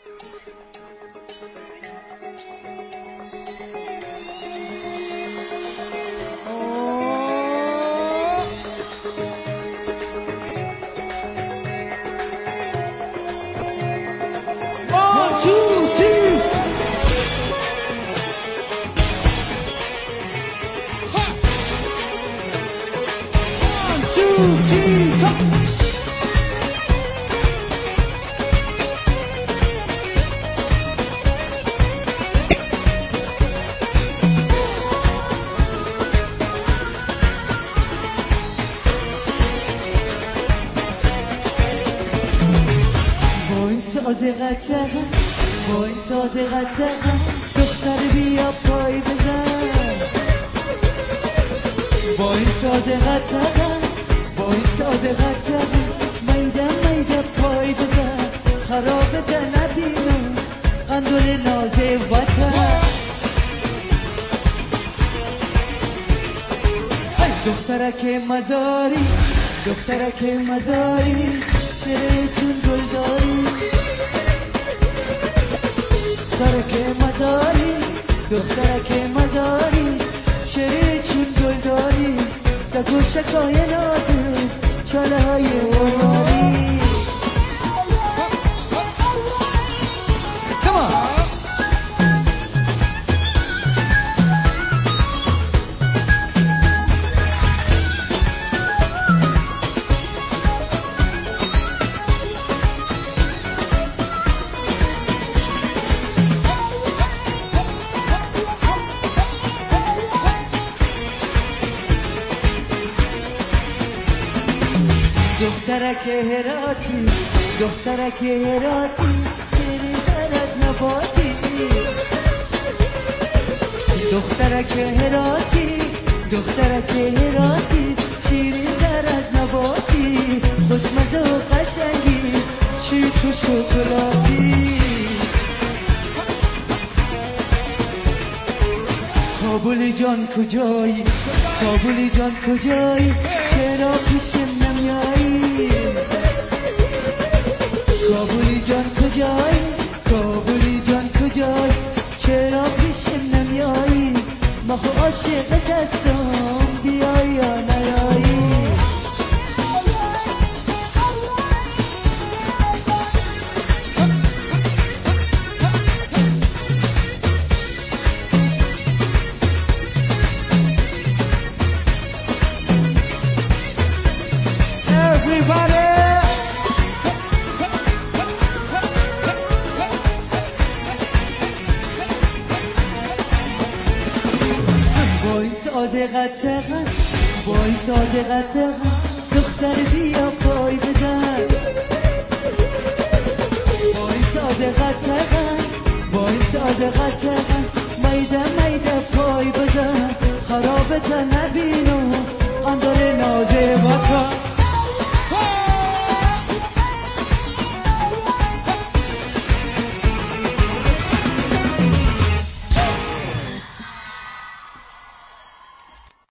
ساز قطعه با این ساز قطعه دختر بیا پای بزن با این ساز قطعه با این ساز قطعه میده میده پای بزن خراب ده نبینم قندول نازه وطن دخترک مزاری دخترک مزاری چه چون گل داری دخترک مزاری دخترک مزاری چه چون گل داری در گوشکای نازه چاله های مراری دخترک هراتی دخترک هراتی شیری در از نباتی دخترک هراتی دخترک هراتی شیری در از نباتی خوشمزه و قشنگی چی تو شکلاتی کابلی جان کجایی کابلی جان کجایی چرا پیشم نمیایی کابلی جان کجایی کابلی جان کجایی چرا پیشم نمیایی ما خو عاشق دستم بیای یا نیایی ساز قطعه با این ساز قطعه دختر بیا پای بزن با این ساز قطعه با این ساز قطعه میده میده پای بزن خرابت نبینو اندال نازه وطن